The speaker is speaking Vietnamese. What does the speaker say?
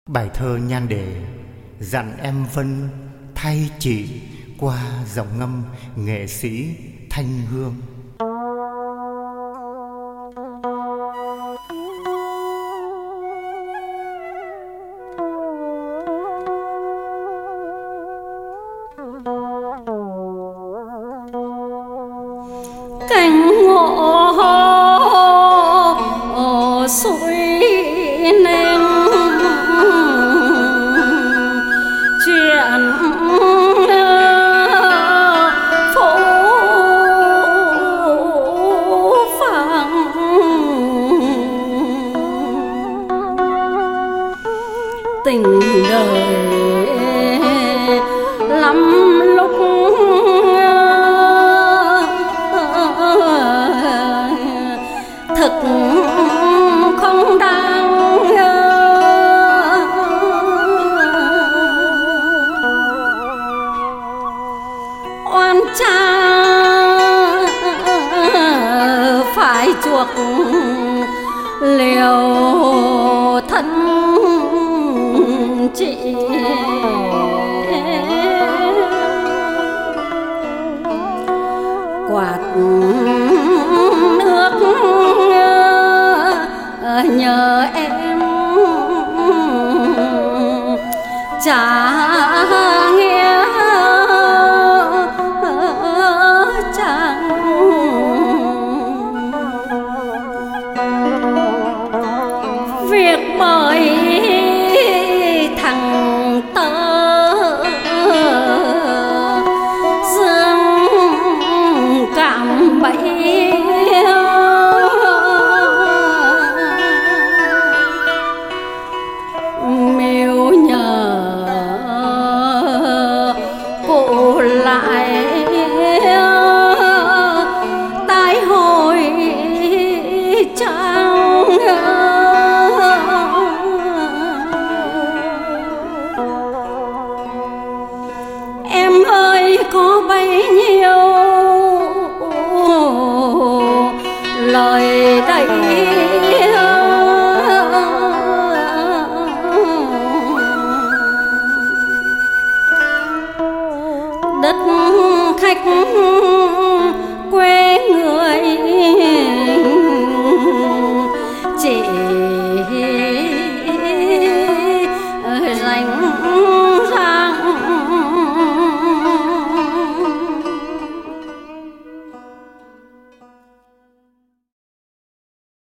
Bài thơ nhan đề dặn em Vân thay chị qua giọng ngâm nghệ sĩ Thanh Hương. Cánh ngộ suối nênh chuyện phố phẳng, tình đời lắm lúc thực không đáng. Oan cha phải chuộc liều thân chị, quạt nước nhờ em trả nghĩa chẳng. Việc bởi thằng tơ dương cảm bẫy, mêu nhờ cụ lại tái hồi trang. Em ơi có bấy nhiêu lời đây đất khách quê người chỉ